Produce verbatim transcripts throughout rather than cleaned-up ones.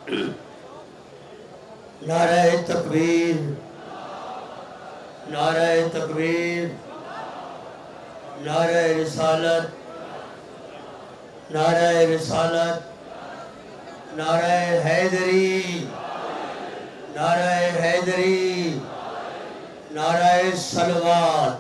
नारे तकबीर, नारे तकबीर, नारे रिसालत, नारे रिसालत, नारे हैदरी, नारे हैदरी, नारे सलवात।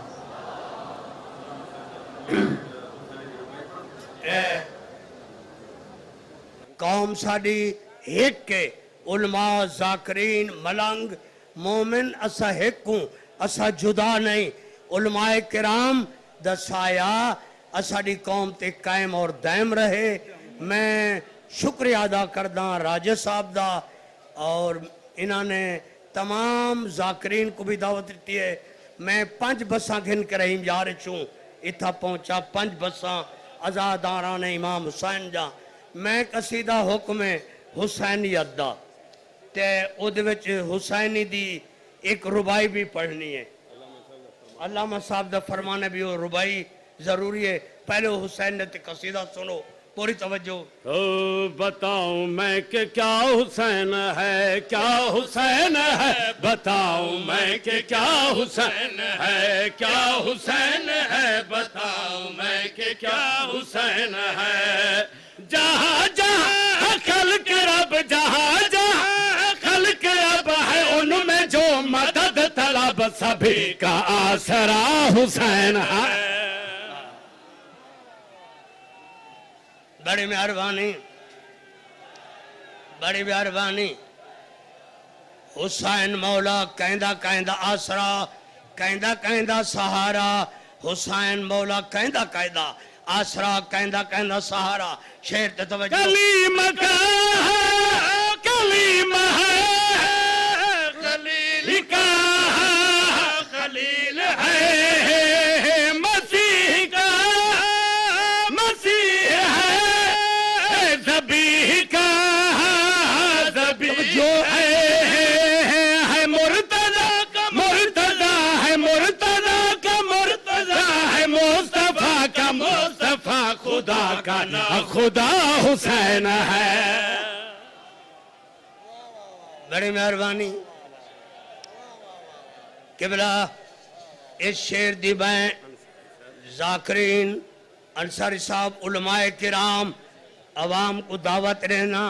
कौम साडी एक के उलमा जाकरीन मलंग मोमिन असा हेकू असा जुदा नहीं। उलमाए किराम दसाया असाडी कौम ते कायम और दायम रहे। मैं शुक्रिया अदा करदा राजे साहब दा और इन्होंने तमाम जाकरीन को भी दावत दी है। मैं पांच बसा घिन के रही यार चूँ इतना पहुंचा पांच बसा आजादारा ने इमाम हुसैन जा। मैं कसीदा हुक्म हुसैनियत दा ते उहदे विच हुसैनी दी एक रुबाई भी पढ़नी है। अल्लामा साहब दा फरमान है भी वो रुबाई जरूरी है। पहले हुसैन ने कसीदा सुनो पूरी तवज्जो। तो बताऊं मैं कि क्या हुसैन है, क्या हुसैन है, बताऊं मैं कि क्या हुसैन है, क्या हुसैन है, बताऊं मैं कि क्या हुसैन है। जहाँ जहाँ खल्क रब, जहाँ जहाँ खल्क रब है उनमें जो मदद तलब सभी का आसरा हुसैन है। बड़ी मेहरबानी, बड़ी मेहरबानी। हुसैन मौला कहंदा कहंदा आसरा, कहंदा कहंदा सहारा। हुसैन मौला कहंदा कहंदा आसरा, कहंदा कहंदा सहारा। शेर ते तवज्जो। कलीम का कलीम है, खलील का खलील है, मसीह का मसीह है, ज़बीह का ज़बीह जो है, है मुर्तज़ा का मुर्तज़ा है, मुर्तज़ा का मुर्तज़ा है, मुस्तफा का मुस्तफा, खुदा का ना खुदा हुसैन है। बड़ी मेहरबानी किबला। इस शेर दी मैं जाकरीन अंसारी साहब उलमाए किराम अवाम को दावत रहना।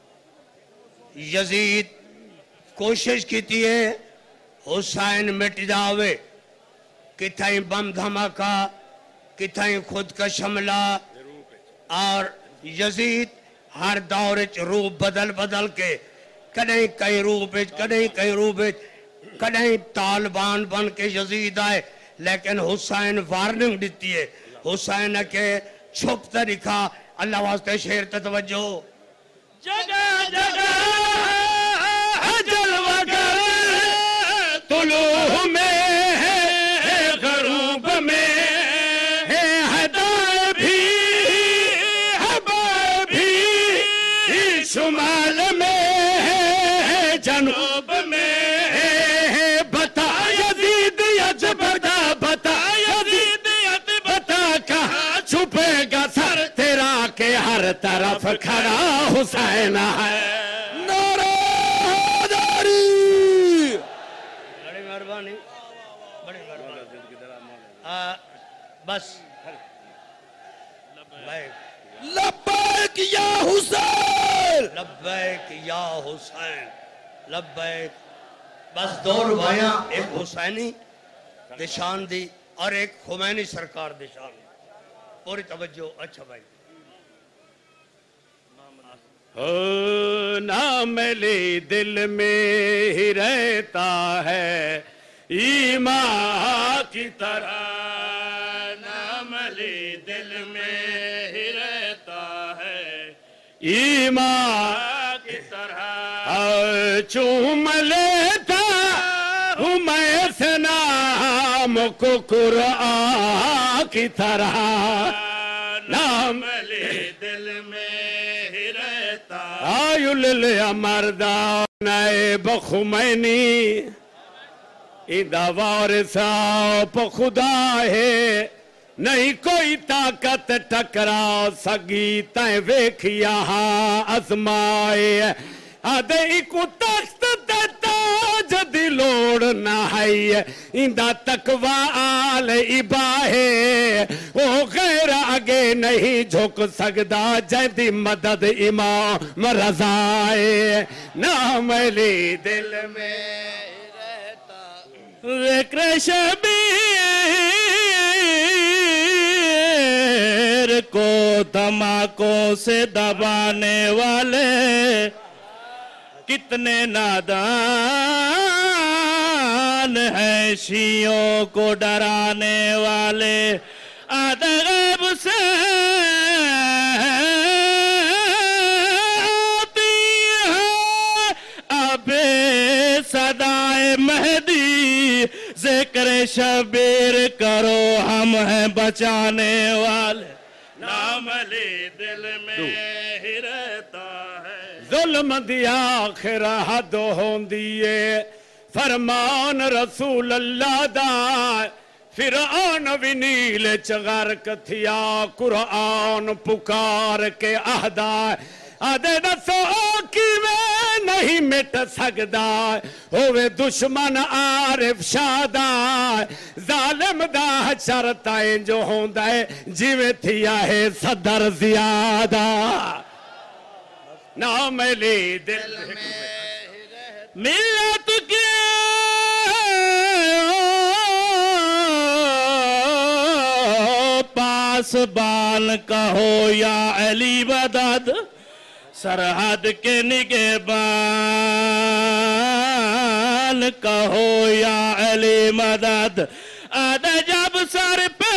यजीद कोशिश की है हुसैन मिट जावे, किथाई बम धमाका, किथाई खुद का हमला। और यजीद हर दौर च रूप बदल बदल के कदे कई रूप कदे कई रूप कदे तालिबान बन के यजीद आए। लेकिन हुसैन वार्निंग दी है। हुसैन के छुप तरीका अल्लाह वास्ते शेर ते तवज्जो। जगह जगह जलवा कर तुलूह में है, गरूब में है, हदाए भी है, बाएं भी शुमाल में है, जनूब में है। बता यजीद यजबदा, बता यजीद यजबदा, कहाँ छुपेगा सर तेरा के हर तरफ खड़ा हुसैन है। नारे हैदरी। बड़ी मेहरबानी, बड़ी मेहरबानी। बस लब्बैक या हुसैन, लब्बैक या हुसैन, लब्बैक। बस दो रुबायां, एक हुसैनी निशान दी और एक खुमैनी सरकार निशान दी। पूरी तवज्जो। अच्छा भाई हो नाम ले दिल में ही रहता है ईमान की तरह, नाम ले दिल में ही रहता है ईमान की तरह। चूम लेता हूँ मैं से नाम को कुरान की तरह, नाम ले दिल में ही रहता। आयुल मरदा नए बखुमैनी इदा वारिसा खुदा है, नहीं कोई ताकत टकरा सगी तय वेख यहाँ आजमाए। आदे इको तख्त देता जदी लोड़ ना है इंदा तकवा आल इबाहे ओ गैर आगे नहीं झुक सकदा जदी मदद इमाम रज़ाए नाम अली दिल में रहता ज़िक्र शबीर को धमाकों से दबाने वाले कितने नादान है शियों को डराने वाले अदब से आती है अबे सदाए मेहदी ज़िक्र शबीर करो हम हैं बचाने वाले नाम अली दिल में ही रहता है जुल्म दी आखिर हद होंदी है फरमान रसूल अल्लाह दा फिरौन भी नील च गर्क थिया कुरान पुकार के आहदा आदे दसो किवें नहीं मिट सकदा होवे दुश्मन आरिफ शादा जालिम दा शरता जो होंदा है जिवें थिया है सदर ज़ियादा नाम अली दिल में मिल्लत के पासबान कहो या अली मदद सरहद के निगहबान कहो या अली मदद आद जब सर पे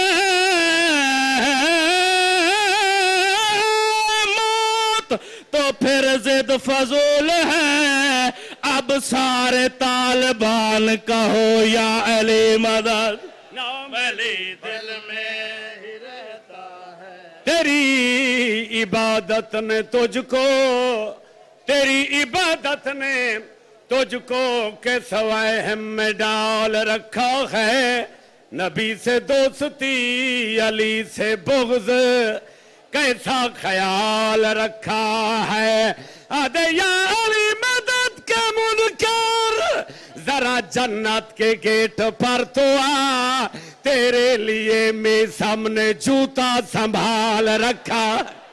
मौत तो फिर जिद फजूल है अब सारे तालिबान कहो या अली मदद नाम अली दिल में ही रहता है तेरी इबादत ने तुझको तेरी इबादत ने तुझको के सवाए हम में डाल रखा है नबी से दोस्ती अली से बुग़्ज़ कैसा ख्याल रखा है आदे या अली मदद के मुनकर जरा जन्नत के गेट पर तो आ तेरे लिए मैं सामने जूता संभाल रखा